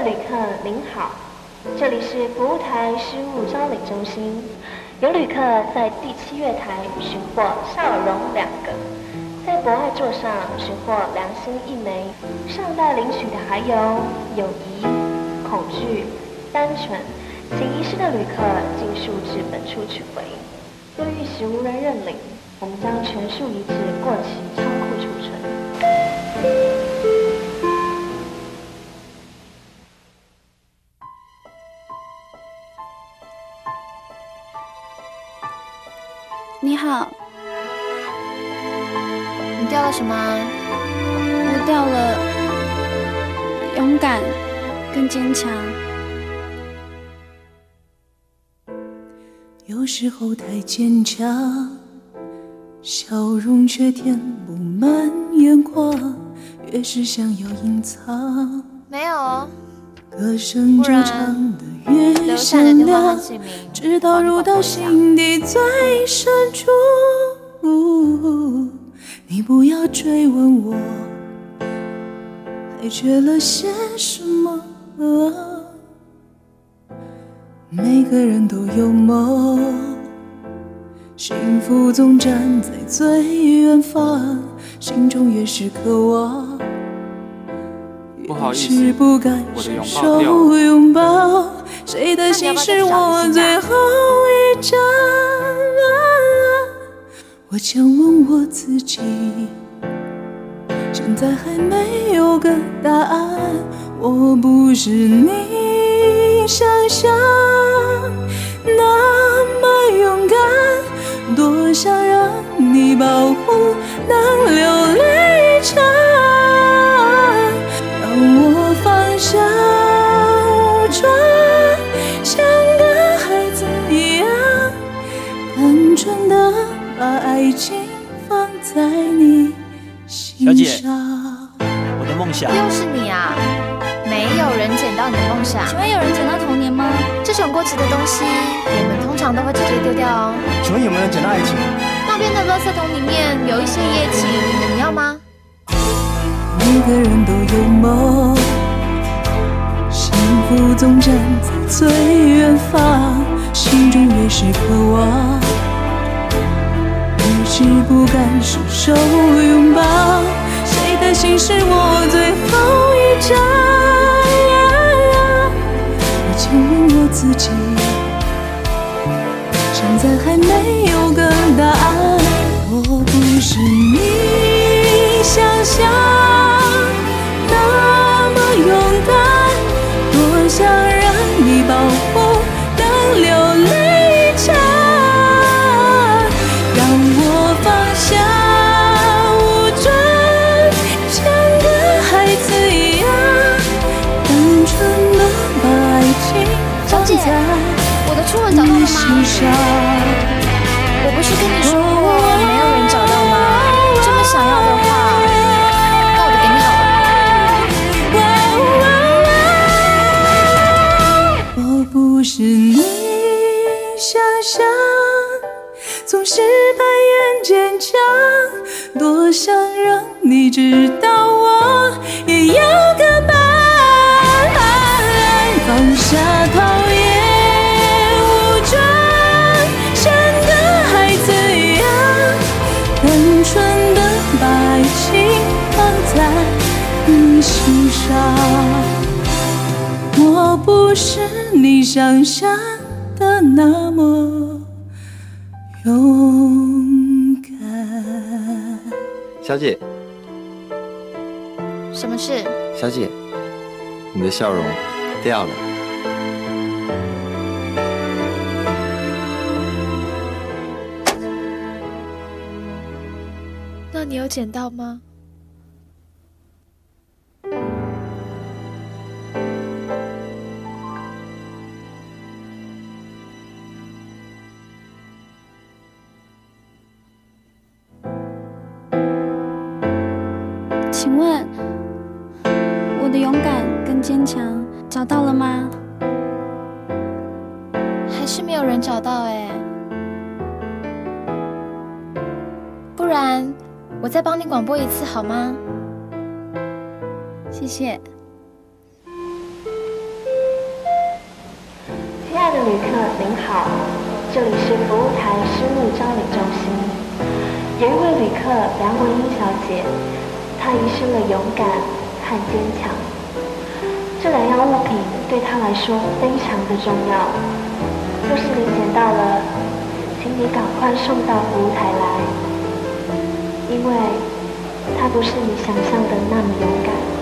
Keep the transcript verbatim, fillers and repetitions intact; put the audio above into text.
旅客您好，这里是服务台失物招领中心，有旅客在第七月台寻获笑容两个，在博爱座上寻获良心一枚，尚待领取的还有友谊、恐惧、单纯，请遗失的旅客尽数至本处取回。若遇时无人认领，我们将全数移至过期仓库储存。 你好， 你掉了什么？ 我掉了勇敢更坚强。 有时候太坚强，笑容却填不满眼眶，越是想要隐藏， 没有哦。 歌声就唱得越响亮，直到入到心底最深处。你不要追问我还缺了些什么，每个人都有梦，幸福总站在最远方，心中越是渴望， 不好意思， 不敢伸手拥抱，谁的心是我最后一站？我想问我自己，现在还没有个答案。我不是你想象那么勇敢，多想让你保护，能流泪一场。我放下武装，像个孩子一样，单纯的把爱情放在你心上。 小姐，我的梦想又是你啊！没有人捡到你的梦想。 请问有人捡到童年吗？ 这种过期的东西，我们通常都会直接丢掉哦。 请问有没有人捡到爱情？ 那边的垃圾桶里面有一些叶青，你要吗？ 每个人都有梦，幸福总站在最远方，心中越是渴望，越是不敢伸手拥抱，谁的心是我最后一站？我请问我自己，现在还没有个答案。我不是你想象那么勇敢，多想让你保护，能流泪一场，让我放下武装，像个孩子一样，单纯的把爱情放在我的初吻找到了吗？我不是跟你说过没有人找到吗？这么想要的话，那我就给你好了。 我不是你想象，总是扮演坚强，多想让你知道我也有个伴。放下讨厌武装，像个孩子一样，单纯的把爱情放在你心上。我不是你想象的那么勇敢。 小姐， 什么事？ 小姐，你的笑容掉了。 那你有捡到吗？ 请问我的勇敢更坚强找到了吗？ 还是没有人找到哎。不然我再帮你广播一次好吗？ 谢谢。 您好，这里是服务台失物招领中心。有一位旅客梁文英小姐，她遗失了勇敢和坚强，这两样物品对她来说非常的重要。若是你捡到了，请你赶快送到服务台来，因为她不是你想象的那么勇敢。